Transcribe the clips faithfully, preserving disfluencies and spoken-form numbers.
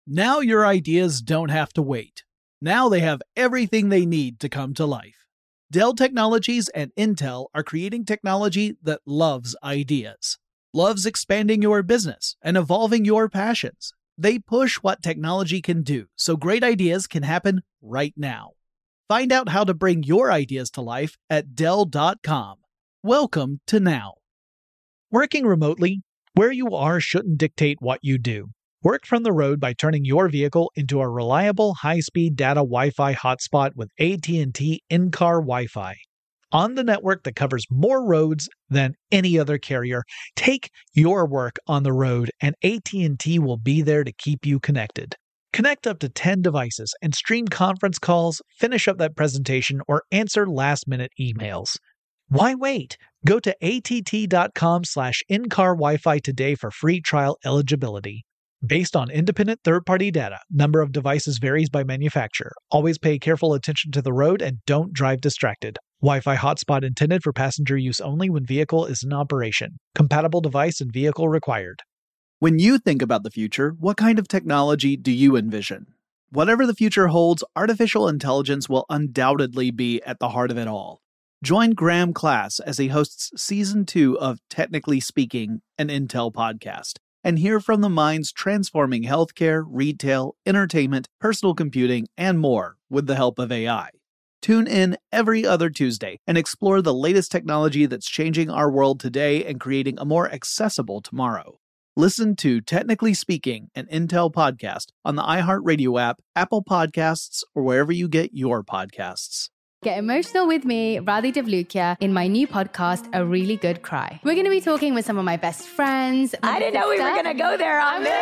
Now your ideas don't have to wait. Now they have everything they need to come to life. Dell Technologies and Intel are creating technology that loves ideas, loves expanding your business and evolving your passions. They push what technology can do so great ideas can happen right now. Find out how to bring your ideas to life at Dell dot com. Welcome to Now. Working remotely, where you are shouldn't dictate what you do. Work from the road by turning your vehicle into a reliable high-speed data Wi-Fi hotspot with A T and T in-car Wi-Fi. On the network that covers more roads than any other carrier, take your work on the road and A T and T will be there to keep you connected. Connect up to ten devices and stream conference calls, finish up that presentation, or answer last-minute emails. Why wait? Go to A T T dot com slash in-car Wi-Fi today for free trial eligibility. Based on independent third-party data, number of devices varies by manufacturer. Always pay careful attention to the road and don't drive distracted. Wi-Fi hotspot intended for passenger use only when vehicle is in operation. Compatible device and vehicle required. When you think about the future, what kind of technology do you envision? Whatever the future holds, artificial intelligence will undoubtedly be at the heart of it all. Join Graham Class as he hosts Season two of Technically Speaking, an Intel podcast, and hear from the minds transforming healthcare, retail, entertainment, personal computing, and more with the help of A I. Tune in every other Tuesday and explore the latest technology that's changing our world today and creating a more accessible tomorrow. Listen to Technically Speaking, an Intel podcast on the iHeartRadio app, Apple Podcasts, or wherever you get your podcasts. Get emotional with me, Radhi Devlukia, in my new podcast, A Really Good Cry. We're going to be talking with some of my best friends. I didn't know we were going to go there on this.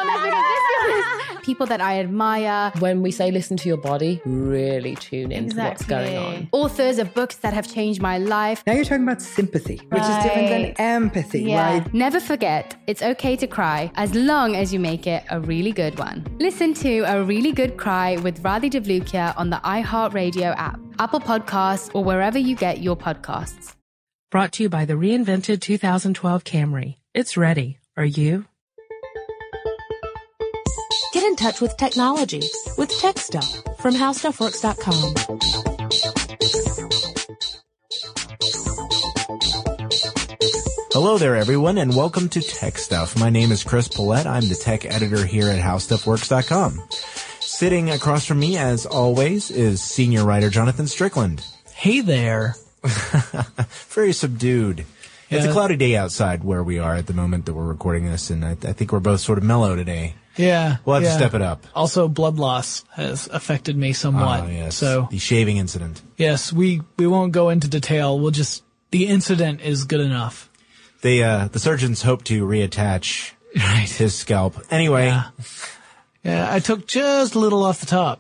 People that I admire. When we say listen to your body, really tune into Exactly. what's going on. Authors of books that have changed my life. Now you're talking about sympathy, which Right. is different than empathy, Yeah. right? Never forget, it's okay to cry as long as you make it a really good one. Listen to A Really Good Cry with Radhi Devlukia on the iHeartRadio app, Apple Podcasts, or wherever you get your podcasts. Brought to you by the reinvented two thousand twelve Camry. It's ready. Are you? Get in touch with technology with Tech Stuff from how stuff works dot com. Hello there, everyone, and welcome to Tech Stuff. My name is Chris Pollette. I'm the tech editor here at how stuff works dot com. Sitting across from me, as always, is senior writer Jonathan Strickland. Hey there. Very subdued. Yeah. It's a cloudy day outside where we are at the moment that we're recording this, and I, I think we're both sort of mellow today. Yeah. We'll have yeah. to step it up. Also, blood loss has affected me somewhat. Oh, yes. So, the shaving incident. yes, we, we won't go into detail. We'll just, the incident is good enough. They, uh, the surgeons hope to reattach Right. his scalp. Anyway. Yeah. Yeah, I took just a little off the top.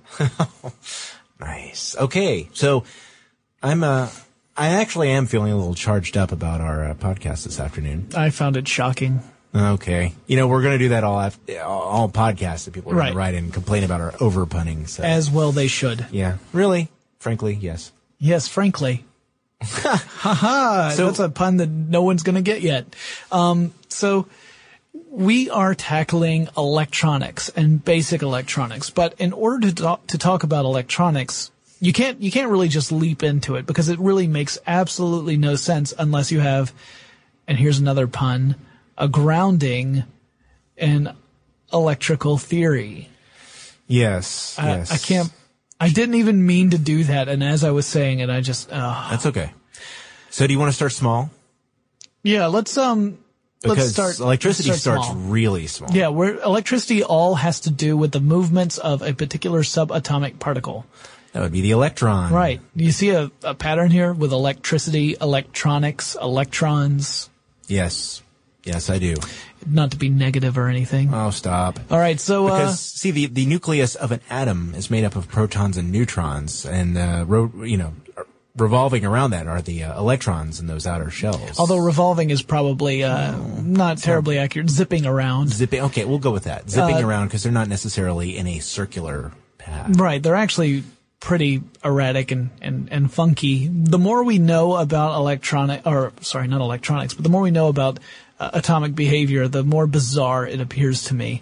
Nice. Okay. So I'm, uh, I actually am feeling a little charged up about our uh, podcast this afternoon. I found it shocking. Okay. You know, we're going to do that all after, all podcasts that people are Right. going to write in and complain about our over punning. So. As well they should. Yeah. Really? Frankly, yes. Yes, frankly. Ha ha. So- That's a pun that no one's going to get yet. Um, so we are tackling electronics and basic electronics, but in order to talk, to talk about electronics, you can't, you can't really just leap into it because it really makes absolutely no sense unless you have, and here's another pun, a grounding in electrical theory. Yes. I, yes. I can't, I didn't even mean to do that. And as I was saying it, I just, oh. That's okay. So do you want to start small? Yeah, let's, um, Because let's start. electricity let's start starts small. really small. Yeah, where electricity all has to do with the movements of a particular subatomic particle. That would be the electron. Right. You see a, a pattern here with electricity, electronics, electrons. Yes. Yes, I do. Not to be negative or anything. Oh, stop. All right, so Because, uh, see, the, the nucleus of an atom is made up of protons and neutrons, and, uh, ro- you know, revolving around that are the uh, electrons in those outer shells. although revolving is probably uh, not terribly accurate, zipping around. Zipping, okay, we'll go with that. Zipping Uh, around because they're not necessarily in a circular path. Right, they're actually pretty erratic and, and, and funky. The more we know about electronic, or sorry, not electronics, but the more we know about uh, atomic behavior, the more bizarre it appears to me.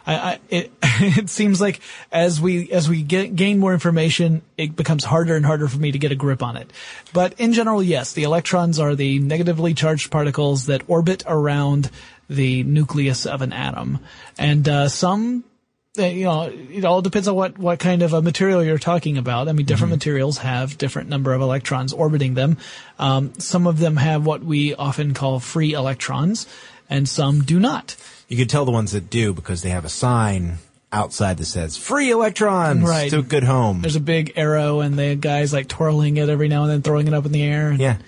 I, I it, it seems like as we, as we get, gain more information, it becomes harder and harder for me to get a grip on it. But in general, yes, the electrons are the negatively charged particles that orbit around the nucleus of an atom. And, uh, some, uh, you know, it all depends on what, what kind of a material you're talking about. I mean, different mm-hmm. materials have different number of electrons orbiting them. Um, some of them have what we often call free electrons, and some do not. You could tell the ones that do because they have a sign outside that says free electrons right. to a good home. There's a big arrow and the guy's like twirling it every now and then, throwing it up in the air. And yeah.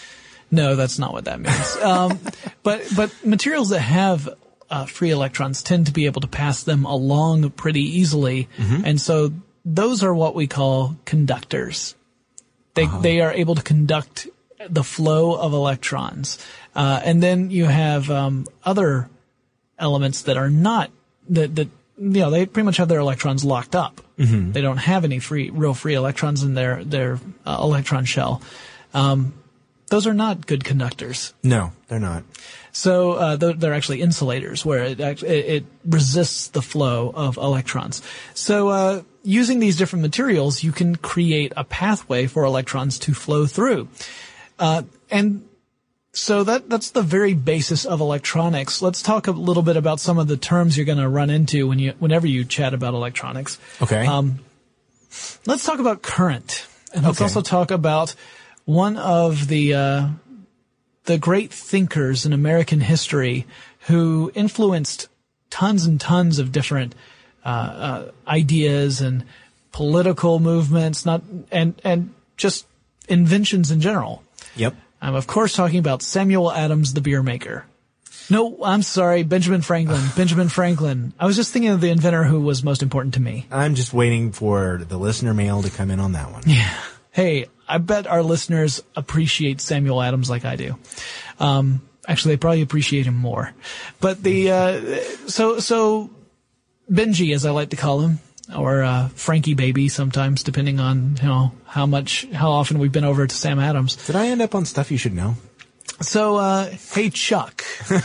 No, that's not what that means. um, but, but materials that have uh, free electrons tend to be able to pass them along pretty easily. Mm-hmm. And so those are what we call conductors. They, oh. they are able to conduct the flow of electrons. Uh, and then you have, um, other elements that are not, that, that, you know, they pretty much have their electrons locked up. Mm-hmm. They don't have any free, real free electrons in their, their, uh, electron shell. Um, those are not good conductors. No, they're not. So, uh, they're, they're actually insulators where it, it, it resists the flow of electrons. So, uh, using these different materials, you can create a pathway for electrons to flow through. Uh, and, So that, that's the very basis of electronics. Let's talk a little bit about some of the terms you're going to run into when you, whenever you chat about electronics. Okay. Um, let's talk about current. And let's okay. also talk about one of the, uh, the great thinkers in American history who influenced tons and tons of different, uh, uh, ideas and political movements, not, and, and just inventions in general. Yep. I'm, of course, talking about Samuel Adams, the beer maker. No, I'm sorry, Benjamin Franklin. Benjamin Franklin. I was just thinking of the inventor who was most important to me. I'm just waiting for the listener mail to come in on that one. Yeah. Hey, I bet our listeners appreciate Samuel Adams like I do. Um, actually, they probably appreciate him more. But the, uh, so, so, Benji, as I like to call him, or uh Frankie Baby sometimes, depending on, you know, how much, how often we've been over to Sam Adams. Did I end up on stuff you should know? So, uh, hey, Chuck.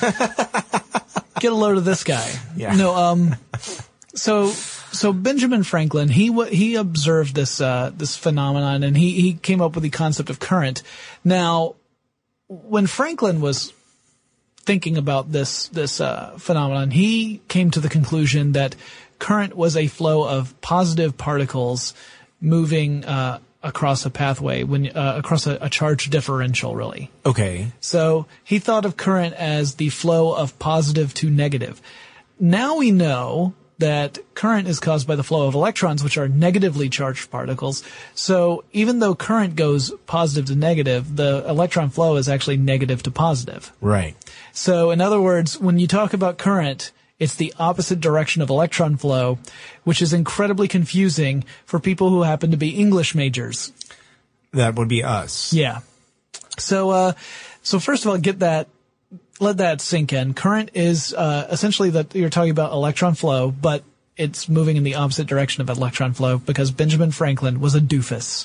Get a load of this guy. Yeah. No, um, so, so Benjamin Franklin, he, w- he observed this, uh, this phenomenon, and he, he came up with the concept of current. Now, when Franklin was thinking about this, this, uh, phenomenon, he came to the conclusion that current was a flow of positive particles moving uh across a pathway when uh, across a, a charge differential, really. Okay. So he thought of current as the flow of positive to negative. Now we know that current is caused by the flow of electrons, which are negatively charged particles. So even though current goes positive to negative, the electron flow is actually negative to positive. Right. So in other words, when you talk about current, it's the opposite direction of electron flow, which is incredibly confusing for people who happen to be English majors. That would be us. Yeah. So, uh, so first of all, get that, let that sink in. Current is, uh, essentially that you're talking about electron flow, but it's moving in the opposite direction of electron flow because Benjamin Franklin was a doofus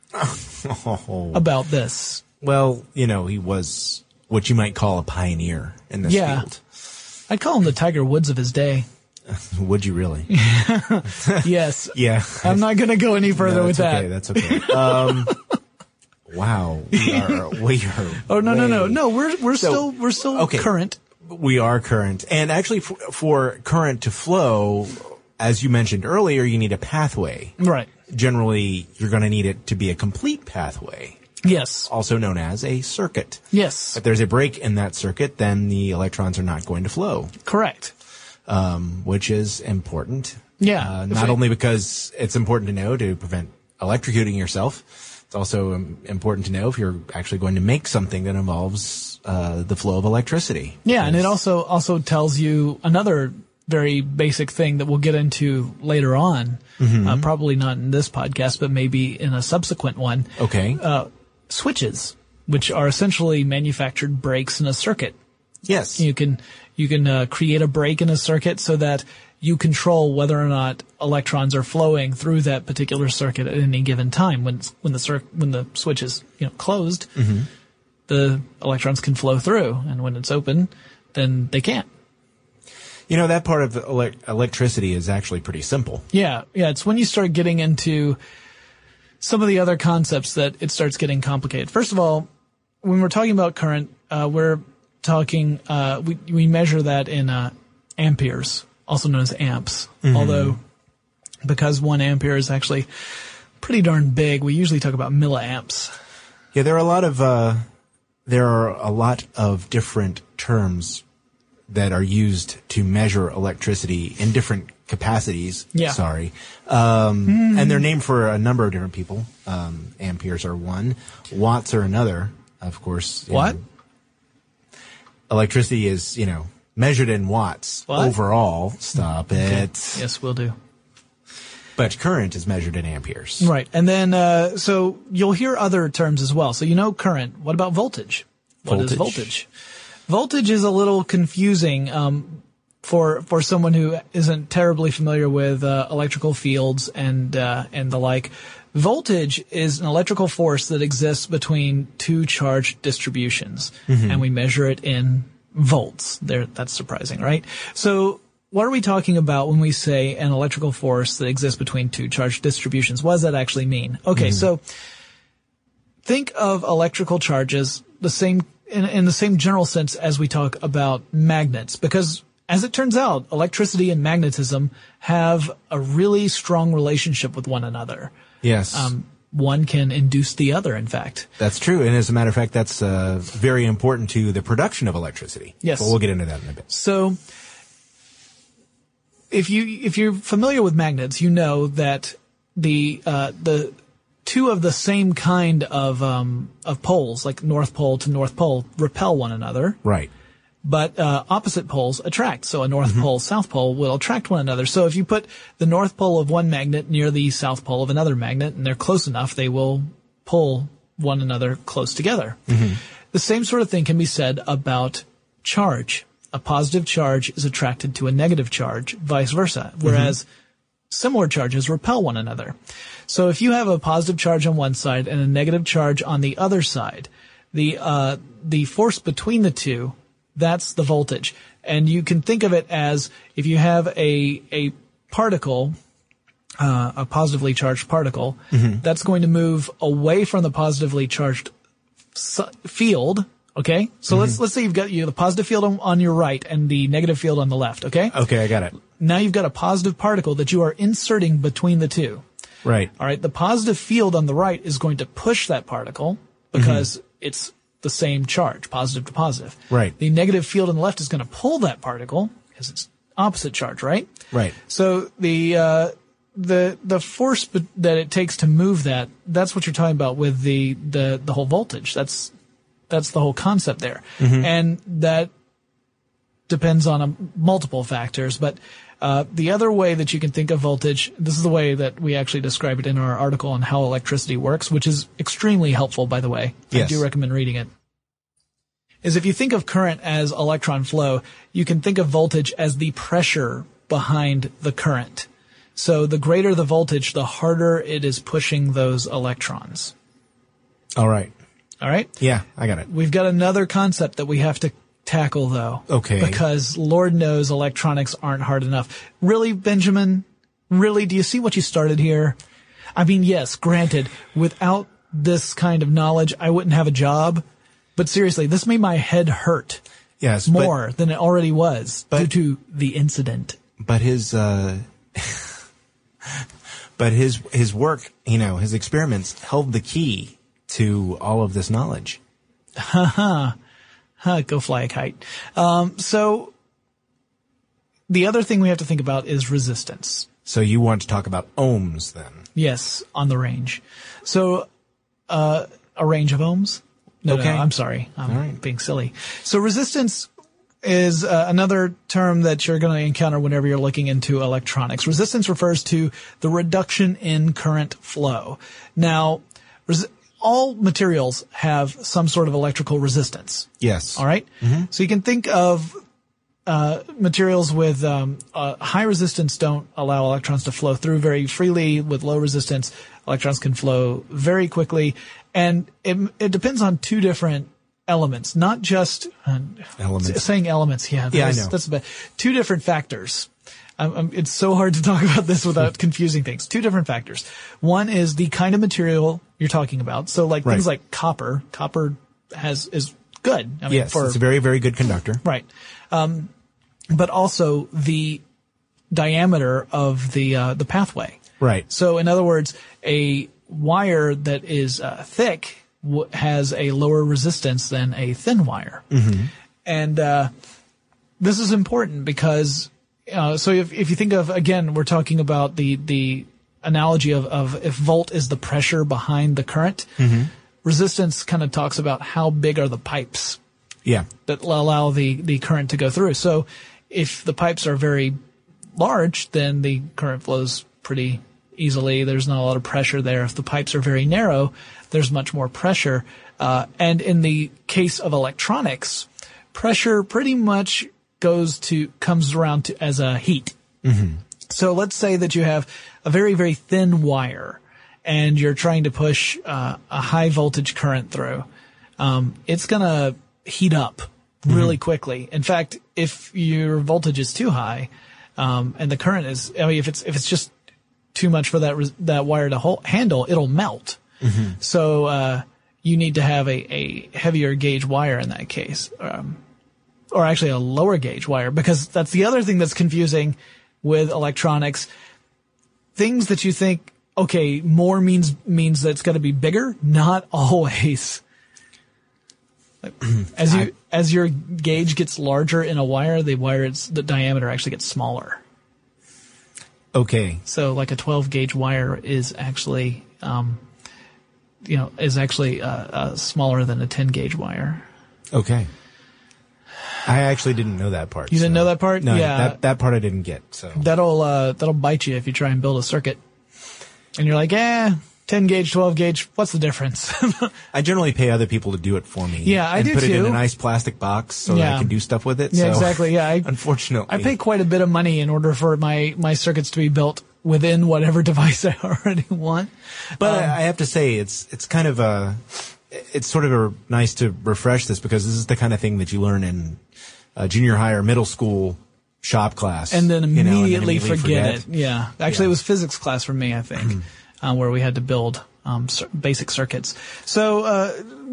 oh. about this. Well, you know, he was what you might call a pioneer in this yeah. field. I'd call him the Tiger Woods of his day. Would you really? Yes. Yeah. I'm not going to go any further no, with okay, that. That's okay. Um, wow. We are, we are. Oh, no, way, no, no. No, we're, we're so, still, we're still okay. current. We are current. And actually for, for current to flow, as you mentioned earlier, you need a pathway. Right. Generally, you're going to need it to be a complete pathway. Yes. Also known as a circuit. Yes. If there's a break in that circuit, then the electrons are not going to flow. Correct. Um, which is important. Yeah. Uh, not only because it's important to know to prevent electrocuting yourself, it's also um, important to know if you're actually going to make something that involves uh, the flow of electricity. Yeah, and it also also tells you another very basic thing that we'll get into later on, mm-hmm. uh, probably not in this podcast, but maybe in a subsequent one. Okay. Uh, switches, which are essentially manufactured breaks in a circuit. Yes. You can, you can, uh, create a break in a circuit so that you control whether or not electrons are flowing through that particular circuit at any given time. When, when the cir- when the switch is, you know, closed, mm-hmm. the electrons can flow through, and when it's open, then they can't. You know, that part of elec electricity is actually pretty simple. Yeah, yeah. It's when you start getting into some of the other concepts that it starts getting complicated. First of all, when we're talking about current, uh, we're talking, uh, we, we measure that in, uh, amperes, also known as amps. Mm-hmm. Although, because one ampere is actually pretty darn big, we usually talk about milliamps. Yeah, there are a lot of, uh, there are a lot of different terms that are used to measure electricity in different capacities. Yeah. Sorry. Um, mm. And they're named for a number of different people. Um, amperes are one. Watts are another, of course. What? Know. Electricity is, you know, measured in watts what? overall. Stop okay. it. Yes, we'll do. But current is measured in amperes. Right. And then, uh, so you'll hear other terms as well. So you know current. What about voltage? What voltage. is voltage? Voltage is a little confusing, um, for, for someone who isn't terribly familiar with, uh, electrical fields and, uh, and the like. Voltage is an electrical force that exists between two charge distributions. Mm-hmm. And we measure it in volts. There, that's surprising, right? So, what are we talking about when we say an electrical force that exists between two charge distributions? What does that actually mean? Okay, mm-hmm. so think of electrical charges the same in, in the same general sense as we talk about magnets, because as it turns out, electricity and magnetism have a really strong relationship with one another. Yes. Um, one can induce the other, in fact. That's true. And as a matter of fact, that's uh, very important to the production of electricity. Yes. But we'll get into that in a bit. So, If you, if you're familiar with magnets, you know that the, uh, the two of the same kind of, um, of poles, like North Pole to North Pole, repel one another. Right. But, uh, opposite poles attract. So a North mm-hmm. Pole, South Pole will attract one another. So if you put the North Pole of one magnet near the South Pole of another magnet, and they're close enough, they will pull one another close together. Mm-hmm. The same sort of thing can be said about charge. A positive charge is attracted to a negative charge, vice versa, whereas mm-hmm. similar charges repel one another. So if you have a positive charge on one side and a negative charge on the other side, the uh the force between the two, that's the voltage. And you can think of it as if you have a a particle, uh a positively charged particle, mm-hmm. that's going to move away from the positively charged field. Okay, so mm-hmm. let's let's say you've got you know, the positive field on, on your right and the negative field on the left. Okay. Okay, I got it. Now you've got a positive particle that you are inserting between the two. Right. All right. The positive field on the right is going to push that particle because mm-hmm. it's the same charge, positive to positive. Right. The negative field on the left is going to pull that particle because it's opposite charge, right? Right. So the uh, the the force that it takes to move that, that's what you're talking about with the the the whole voltage. That's That's the whole concept there. Mm-hmm. And that depends on a, multiple factors. But uh, the other way that you can think of voltage, this is the way that we actually describe it in our article on how electricity works, which is extremely helpful, by the way. Yes. I do recommend reading it. Is if you think of current as electron flow, you can think of voltage as the pressure behind the current. So the greater the voltage, the harder it is pushing those electrons. All right. All right? Yeah, I got it. We've got another concept that we have to tackle, though. Okay. Because Lord knows electronics aren't hard enough. Really, Benjamin? Really? Do you see what you started here? I mean, yes, granted, without this kind of knowledge, I wouldn't have a job. But seriously, this made my head hurt. Yes. More but, than it already was but, due to the incident. But his, uh, but his, his work, you know, his experiments held the key to all of this knowledge. Ha ha. Ha, go fly a kite. Um, so the other thing we have to think about is resistance. So you want to talk about ohms then? Yes, on the range. So, uh, a range of ohms? No, okay. no, I'm sorry. I'm right. being silly. So resistance is uh, another term that you're going to encounter whenever you're looking into electronics. Resistance refers to the reduction in current flow. Now, res- all materials have some sort of electrical resistance. Yes. All right? Mm-hmm. So you can think of uh materials with um uh, high resistance don't allow electrons to flow through very freely. With low resistance, electrons can flow very quickly. And it, it depends on two different elements, not just uh, Elements. saying elements. Yeah, Yeah, I that's, know. that's bad. Two different factors. Um, um, it's so hard to talk about this without confusing things. Two different factors. One is the kind of material you're talking about. So like Right. things like copper. Copper has is good. I mean, Yes, for, it's a very, very good conductor. right. Um, but also the diameter of the uh, the pathway. Right. So in other words, a wire that is uh, thick w- has a lower resistance than a thin wire. Mm-hmm. And uh, this is important because uh, so if if you think of, again, we're talking about the the analogy of, of if volt is the pressure behind the current, Mm-hmm. resistance kind of talks about how big are the pipes Yeah. that allow the, the current to go through. So if the pipes are very large, then the current flows pretty easily. There's not a lot of pressure there. If the pipes are very narrow, there's much more pressure. Uh, and in the case of electronics, pressure pretty much goes to, comes around to as a heat. Mm-hmm. So let's say that you have a very, very thin wire and you're trying to push uh, a high voltage current through. Um, it's going to heat up really quickly. In fact, if your voltage is too high, um, and the current is, I mean, if it's, if it's just too much for that, res- that wire to hold, handle, it'll melt. Mm-hmm. So, uh, you need to have a, a heavier gauge wire in that case. Um, or actually a lower gauge wire, because that's the other thing that's confusing with electronics. Things that you think, okay, more means, means that it's got to be bigger. Not always. As you, as your gauge gets larger in a wire, the wire, it's, the diameter actually gets smaller. Okay. So like a twelve gauge wire is actually, um, you know, is actually, uh, uh, smaller than a ten gauge wire. Okay. I actually didn't know that part. You didn't so- know that part? No, Yeah. that, that part I didn't get, so. That'll, uh, that'll bite you if you try and build a circuit. And you're like, eh, ten gauge, twelve gauge, what's the difference? I generally pay other people to do it for me. Yeah, I and do put it in too. a nice plastic box so that Yeah. I can do stuff with it. Yeah, so, exactly. Yeah, I, Unfortunately. I pay quite a bit of money in order for my, my circuits to be built within whatever device I already want. But Um, I I have to say, it's it's kind of a, it's sort of a nice to refresh this because this is the kind of thing that you learn in uh, junior high or middle school shop class, and then you know, and then immediately, forget, it. Yeah, actually, Yeah. it was physics class for me, I think, uh, where we had to build um, cir- basic circuits. So uh,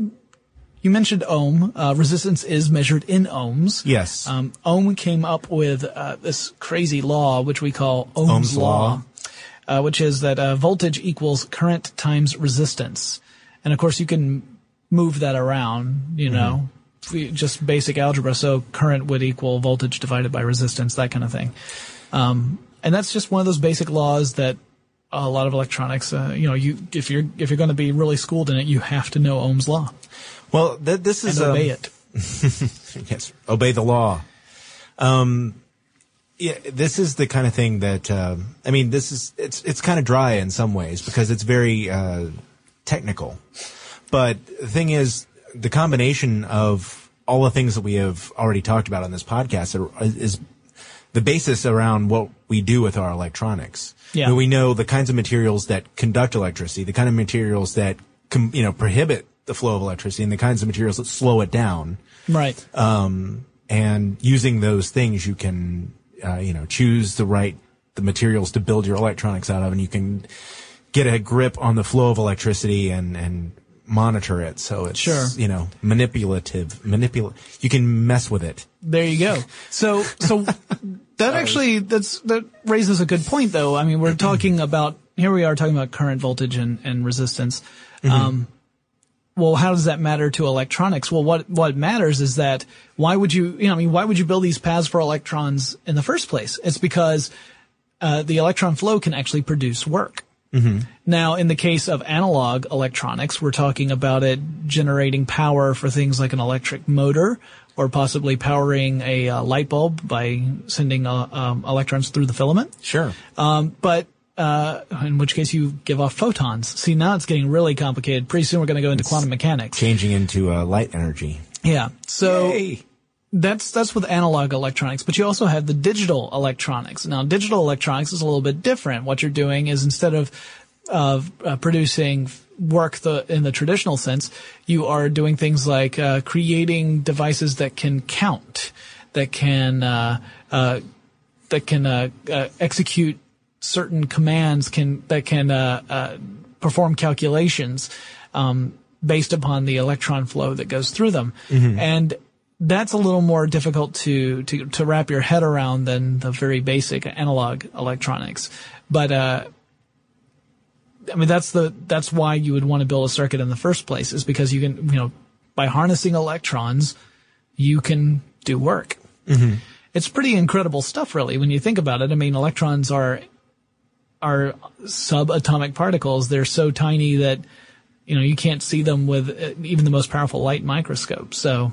you mentioned ohm. Uh, resistance is measured in ohms. Yes. Um, Ohm came up with uh, this crazy law, which we call Ohm's, Ohm's law, law. Uh, which is that uh, voltage equals current times resistance. And of course, you can move that around, you know, f- just basic algebra. So current would equal voltage divided by resistance, that kind of thing. Um, and that's just one of those basic laws that a lot of electronics, uh, you know, you if you're if you're going to be really schooled in it, you have to know Ohm's law Well, th- this and is obey um, it. Yes, obey the law. Um, yeah, this is the kind of thing that um, I mean. This is it's it's kind of dry in some ways because it's very uh, technical. But the thing is, the combination of all the things that we have already talked about on this podcast are, is the basis around what we do with our electronics. Yeah. I mean, we know the kinds of materials that conduct electricity, the kind of materials that com, you know prohibit the flow of electricity, and the kinds of materials that slow it down. Right. Um, and using those things, you can, uh, you know, choose the right, the materials to build your electronics out of, and you can get a grip on the flow of electricity and, and monitor it. So it's, Sure. you know, manipulative, manipula- you can mess with it. There you go. So, so that actually, that's, that raises a good point though. I mean, we're talking about, here we are talking about current, voltage, and, and resistance. Mm-hmm. Um, well, how does that matter to electronics? Well, what, what matters is that why would you, you know, I mean, why would you build these paths for electrons in the first place? It's because, uh, the electron flow can actually produce work. Mm-hmm. Now, in the case of analog electronics, we're talking about it generating power for things like an electric motor or possibly powering a uh, light bulb by sending uh, um, electrons through the filament. Sure. Um, but uh, in which case you give off photons. See, now it's getting really complicated. Pretty soon we're going to go into quantum mechanics. Changing into uh, light energy. Yeah. So Yay. that's that's with analog electronics, but you also have the digital electronics. Now, digital electronics is a little bit different. What you're doing is instead of of uh, producing work the, in the traditional sense. You are doing things like uh, creating devices that can count, that can uh, uh, that can uh, uh, execute certain commands, can that can uh, uh, perform calculations um, based upon the electron flow that goes through them, mm-hmm. and that's a little more difficult to, to to wrap your head around than the very basic analog electronics, but. Uh, I mean, that's the, that's why you would want to build a circuit in the first place, is because you can, you know, by harnessing electrons, you can do work. Mm-hmm. It's pretty incredible stuff, really, when you think about it. I mean, electrons are, are subatomic particles. They're so tiny that, you know, you can't see them with even the most powerful light microscope. So.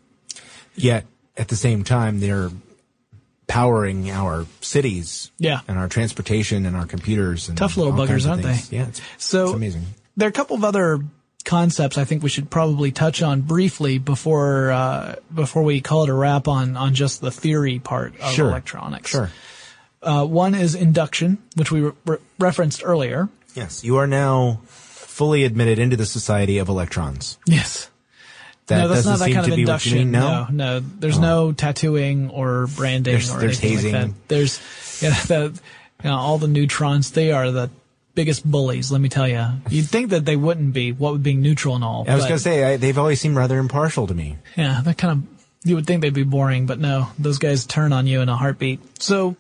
Yet, at the same time, they're powering our cities, yeah, and our transportation and our computers. And tough little buggers, aren't they? Yeah, it's, so it's amazing. There are a couple of other concepts I think we should probably touch on briefly before uh, before we call it a wrap on on just the theory part of sure. electronics. Sure. Uh, one is induction, which we re- referenced earlier. Yes, you are now fully admitted into the society of electrons. Yes. That no, that's not that kind of induction. No? no, no. There's oh. no tattooing or branding there's, or there's anything hazing. like that. There's, yeah, the, you know, all the neutrons. They are the biggest bullies. Let me tell you. You'd think that they wouldn't be. What with being neutral and all. I was but, going to say I, they've always seemed rather impartial to me. Yeah, that kind of. You would think they'd be boring, but no. Those guys turn on you in a heartbeat. So,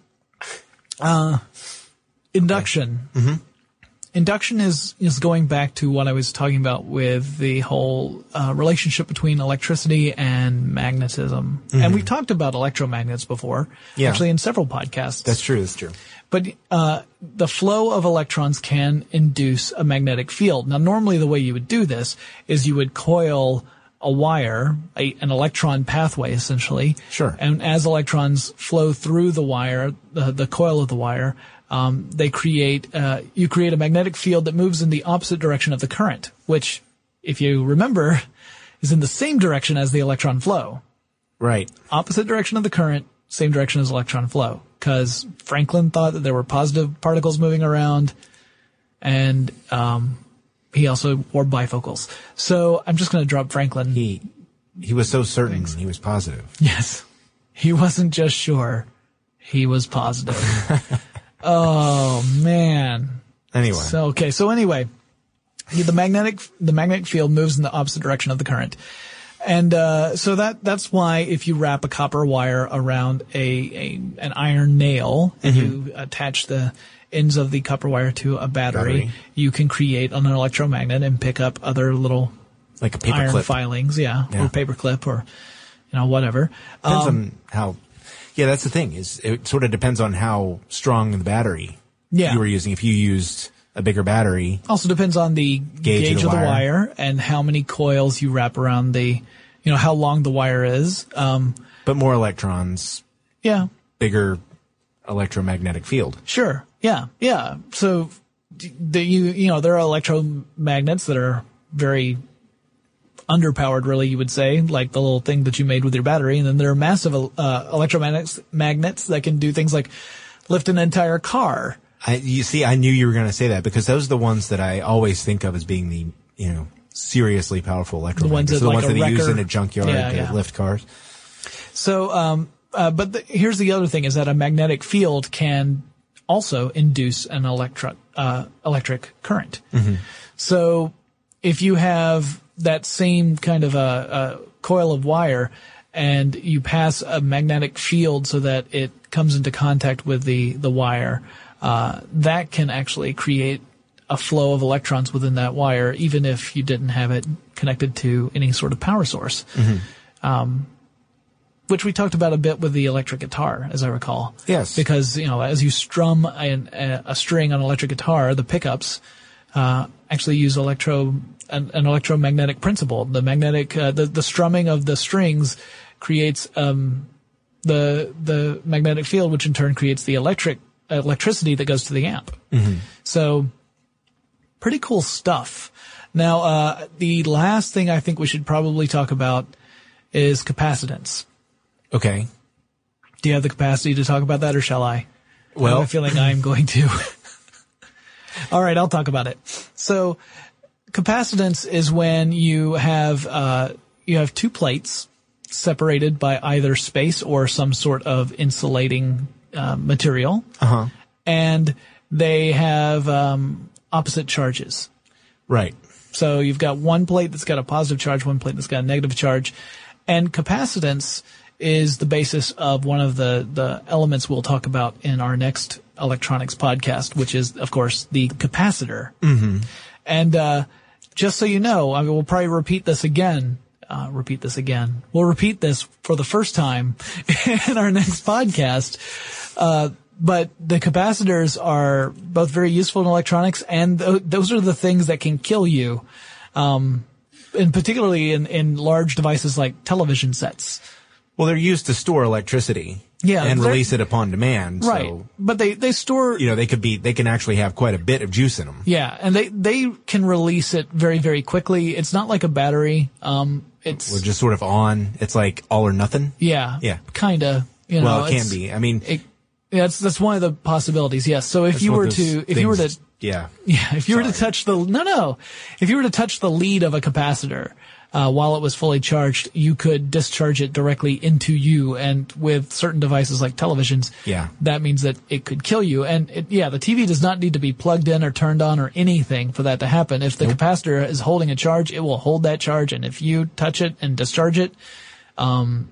uh, induction. Okay. Mm-hmm. Induction is, is going back to what I was talking about with the whole uh, relationship between electricity and magnetism. Mm-hmm. And we've talked about electromagnets before, yeah. actually in several podcasts. That's true, that's true. But uh, the flow of electrons can induce a magnetic field. Now, normally the way you would do this is you would coil a wire, a, an electron pathway essentially. Sure. And as electrons flow through the wire, the, the coil of the wire, Um, they create, uh, you create a magnetic field that moves in the opposite direction of the current, which, if you remember, is in the same direction as the electron flow. Right. Opposite direction of the current, same direction as electron flow. Because Franklin thought that there were positive particles moving around, and, um, he also wore bifocals. So I'm just going to drop Franklin. He, he was so certain he was positive. Yes. He wasn't just sure. He was positive. Oh man. Anyway. So okay. So anyway, the magnetic the magnetic field moves in the opposite direction of the current, and uh, so that that's why if you wrap a copper wire around a, a an iron nail and mm-hmm. you attach the ends of the copper wire to a battery, battery. you can create an electromagnet and pick up other little like a paper iron clip. filings, yeah, yeah, or paper clip, or you know whatever. Depends um, on how. Yeah, that's the thing. Is it sort of depends on how strong the battery yeah. you were using. If you used a bigger battery, also depends on the gauge, gauge of, the, of the wire. wire and how many coils you wrap around the, you know, how long the wire is. Um, but more electrons, yeah, bigger electromagnetic field. Sure, yeah, yeah. So, the, you you know, there are electromagnets that are very underpowered, really, you would say, like the little thing that you made with your battery. And then there are massive uh, electromagnets magnets that can do things like lift an entire car. I, you see, I knew you were going to say that because those are the ones that I always think of as being the, you know, seriously powerful electromagnets. The ones that, so the like ones that they use wrecker. in a junkyard yeah, to yeah. lift cars. So, um, uh, but the, here's the other thing is that a magnetic field can also induce an electro, uh, electric current. Mm-hmm. So if you have that same kind of a, a coil of wire and you pass a magnetic field so that it comes into contact with the, the wire, uh, that can actually create a flow of electrons within that wire, even if you didn't have it connected to any sort of power source. Mm-hmm. Um, which we talked about a bit with the electric guitar, as I recall. Yes. Because, you know, as you strum an, a, a string on an electric guitar, the pickups, uh, actually use electro, an, an electromagnetic principle. The magnetic, uh, the, the strumming of the strings creates, um, the, the magnetic field, which in turn creates the electric, electricity that goes to the amp. Mm-hmm. So, pretty cool stuff. Now, uh, the last thing I think we should probably talk about is capacitance. Okay. Do you have the capacity to talk about that, or shall I? Well, I have a feeling I'm going to. All right, I'll talk about it. So capacitance is when you have, uh, you have two plates separated by either space or some sort of insulating, uh, material. Uh-huh. And they have, um, opposite charges. Right. So you've got one plate that's got a positive charge, one plate that's got a negative charge. And capacitance is the basis of one of the, the elements we'll talk about in our next electronics podcast, which is, of course, the capacitor. Mm-hmm. And, uh, just so you know, I mean, we'll probably repeat this again, uh, repeat this again. We'll repeat this for the first time in our next podcast. Uh, but the capacitors are both very useful in electronics, and th- those are the things that can kill you. Um, and particularly in, in large devices like television sets. Well, they're used to store electricity. Yeah, and they're- release it upon demand. Right. So, But they, they store, you know, they could be, they can actually have quite a bit of juice in them. yeah, and they, they can release it very, very quickly. It's not like a battery. Um, it's, We're just sort of on. It's like all or nothing. yeah, Yeah. kinda, you know. Well, it can it's- be. I mean, It, yeah, that's, that's one of the possibilities, yes. So if it's you one were of those to, if you were to, things- yeah. yeah, if you were to touch the, no, no, if you were to touch the lead of a capacitor, uh, while it was fully charged, you could discharge it directly into you. And with certain devices like televisions, Yeah. that means that it could kill you. And it, yeah, the T V does not need to be plugged in or turned on or anything for that to happen. If the capacitor is holding a charge, it will hold that charge. And if you touch it and discharge it, um,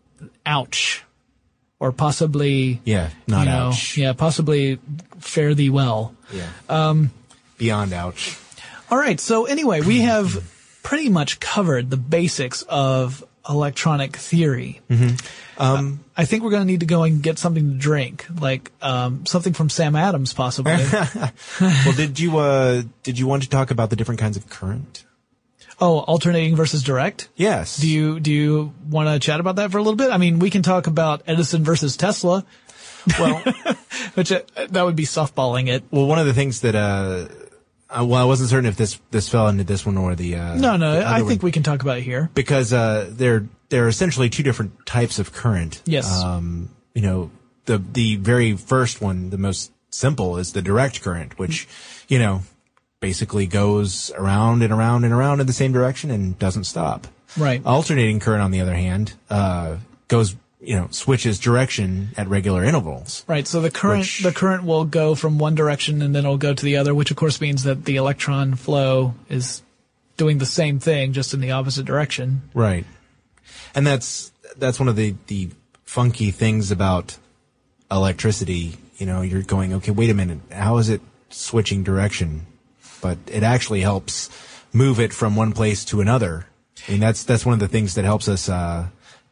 ouch. Or possibly, Yeah. Not you know, ouch. yeah, possibly fare thee well. Yeah. Um, beyond ouch. All right. So anyway, we have pretty much covered the basics of electronic theory. Mm-hmm. Um, I think we're going to need to go and get something to drink, like um, something from Sam Adams, possibly. Well, did you, uh, did you want to talk about the different kinds of current? Oh, alternating versus direct. Yes. Do you do you want to chat about that for a little bit? I mean, we can talk about Edison versus Tesla. Well, which uh, that would be softballing it. well, one of the things that, uh, uh, well, I wasn't certain if this, this fell into this one or the, uh, No, no, the other I one. think we can talk about it here. Because, uh, they're, they're essentially two different types of current. Yes. Um, you know, the, the very first one, the most simple, is the direct current, which, you know, basically goes around and around and around in the same direction and doesn't stop. Right. Alternating current, on the other hand, uh, goes, you know, switches direction at regular intervals. Right. So the current Which- the current will go from one direction and then it'll go to the other, which of course means that the electron flow is doing the same thing, just in the opposite direction. Right. And that's, that's one of the, the funky things about electricity. You know, you're going, okay, wait a minute, how is it switching direction? But it actually helps move it from one place to another. I mean, that's, that's one of the things that helps us, uh,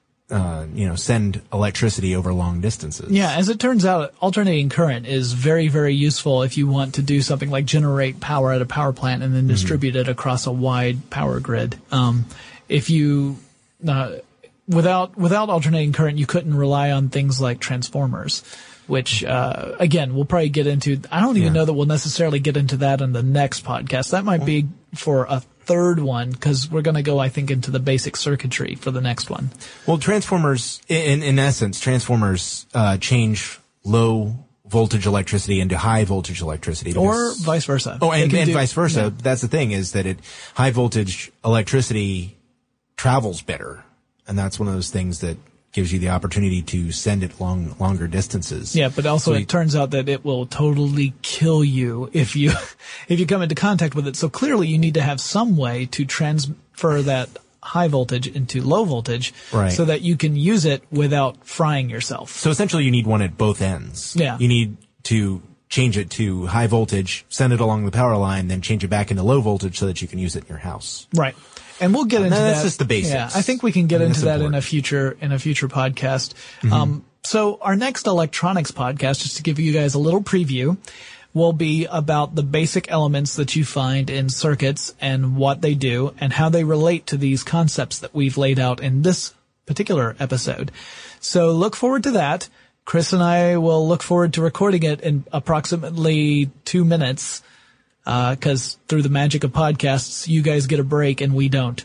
uh, you know, send electricity over long distances. Yeah, as it turns out, alternating current is very, very useful if you want to do something like generate power at a power plant and then Mm-hmm. distribute it across a wide power grid. Um, if you, uh, without, without alternating current, you couldn't rely on things like transformers, which, uh, again, we'll probably get into. I don't even Yeah. know that we'll necessarily get into that in the next podcast. That might be for a third one, because we're going to go, I think, into the basic circuitry for the next one. Well, transformers, in, in essence, transformers, uh, change low voltage electricity into high voltage electricity. Or because- vice versa. Oh, They and, can and do- vice versa. yeah. That's the thing, is that it, high voltage electricity travels better. And that's one of those things that gives you the opportunity to send it long, longer distances. Yeah, but also So it you- turns out that it will totally kill you if you if you come into contact with it. So clearly you need to have some way to transfer that high voltage into low voltage, Right. so that you can use it without frying yourself. So essentially you need one at both ends. Yeah. You need to change it to high voltage, send it along the power line, then change it back into low voltage so that you can use it in your house. Right. And we'll get Uh, into no, that. that's just the basics. Yeah, I think we can get I mean, into that's that in a important. future in a future podcast. Mm-hmm. Um, so our next electronics podcast, just to give you guys a little preview, will be about the basic elements that you find in circuits and what they do and how they relate to these concepts that we've laid out in this particular episode. So look forward to that. Chris and I will look forward to recording it in approximately two minutes. Uh, cause through the magic of podcasts, you guys get a break and we don't.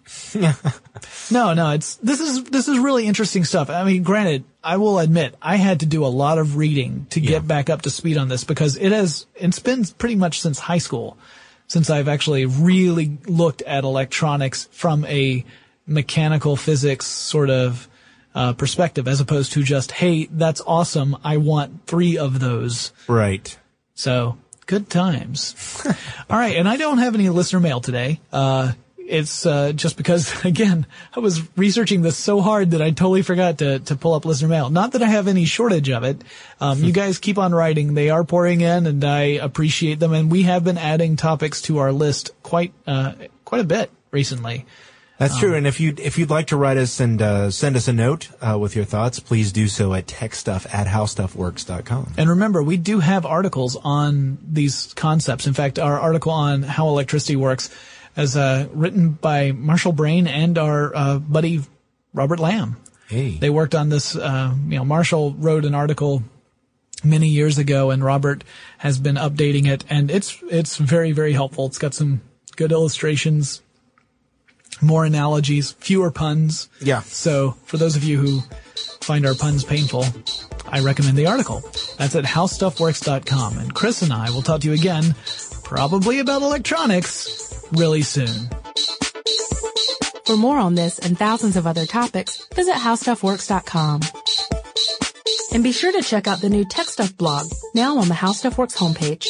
No, no, it's, this is, this is really interesting stuff. I mean, granted, I will admit, I had to do a lot of reading to Yeah. get back up to speed on this because it has, it's been pretty much since high school since I've actually really looked at electronics from a mechanical physics sort of, uh, perspective as opposed to just, hey, that's awesome. I want three of those. Right. So, good times. All right, and I don't have any listener mail today. Uh, It's, uh, just because, again, I was researching this so hard that I totally forgot to, to pull up listener mail. Not that I have any shortage of it. Um, you guys keep on writing. They are pouring in and I appreciate them. And we have been adding topics to our list quite, uh, quite a bit recently. That's true. And if you if you'd like to write us and uh, send us a note uh, with your thoughts, please do so at techstuff at howstuffworks dot com. And remember, we do have articles on these concepts. In fact, our article on how electricity works is uh, written by Marshall Brain and our uh, buddy Robert Lamb. Hey. They worked on this. Uh, you know, Marshall wrote an article many years ago, and Robert has been updating it, and it's it's very very helpful. It's got some good illustrations, more analogies, fewer puns. Yeah. So for those of you who find our puns painful, I recommend the article. That's at how stuff works dot com. And Chris and I will talk to you again, probably about electronics, really soon. For more on this and thousands of other topics, visit how stuff works dot com. And be sure to check out the new Tech Stuff blog, now on the How Stuff Works homepage.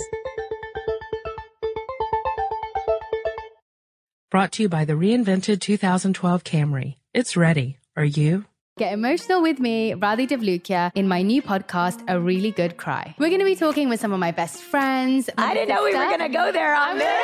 Brought to you by the reinvented two thousand twelve Camry. It's ready. Are you? Get emotional with me, Radhi Devlukia, in my new podcast, A Really Good Cry. We're going to be talking with some of my best friends. I didn't know we were going to go there on this.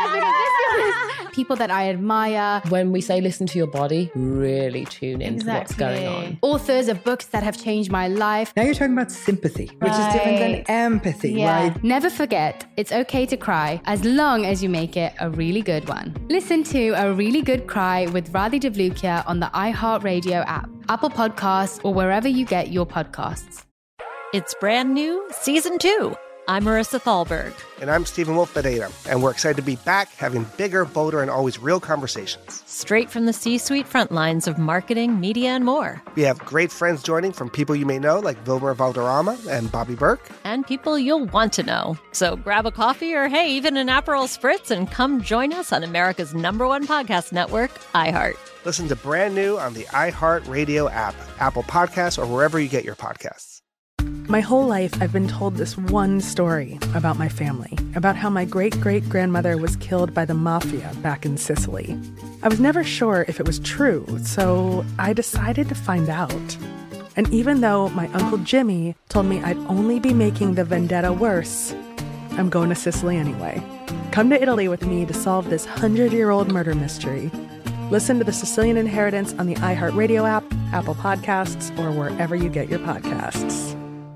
People that I admire. When we say listen to your body, really tune into what's going on. Authors of books that have changed my life. Now you're talking about sympathy, which is different than Right. empathy, Yeah. right? Never forget, it's okay to cry as long as you make it a really good one. Listen to A Really Good Cry with Radhi Devlukia on the iHeartRadio app, Apple Podcasts, or wherever you get your podcasts. It's brand new, season two. I'm Marissa Thalberg. And I'm Stephen Wolf Pereira, and we're excited to be back having bigger, bolder, and always real conversations. Straight from the C-suite front lines of marketing, media, and more. We have great friends joining from people you may know, like Vilmer Valderrama and Bobby Burke. And people you'll want to know. So grab a coffee or, hey, even an Aperol Spritz and come join us on America's number one podcast network, iHeart. Listen to brand new on the iHeartRadio app, Apple Podcasts, or wherever you get your podcasts. My whole life, I've been told this one story about my family, about how my great-great-grandmother was killed by the mafia back in Sicily. I was never sure if it was true, so I decided to find out. And even though my Uncle Jimmy told me I'd only be making the vendetta worse, I'm going to Sicily anyway. Come to Italy with me to solve this hundred-year-old murder mystery. Listen to The Sicilian Inheritance on the iHeartRadio app, Apple Podcasts, or wherever you get your podcasts.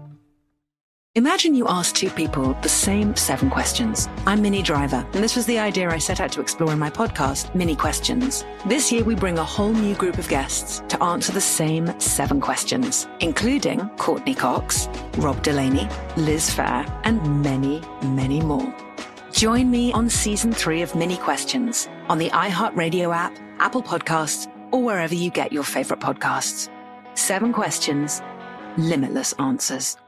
Imagine you ask two people the same seven questions. I'm Minnie Driver, and this was the idea I set out to explore in my podcast, Minnie Questions. This year, we bring a whole new group of guests to answer the same seven questions, including Courtney Cox, Rob Delaney, Liz Phair, and many, many more. Join me on season three of Minnie Questions on the iHeartRadio app, Apple Podcasts, or wherever you get your favorite podcasts. Seven questions, limitless answers.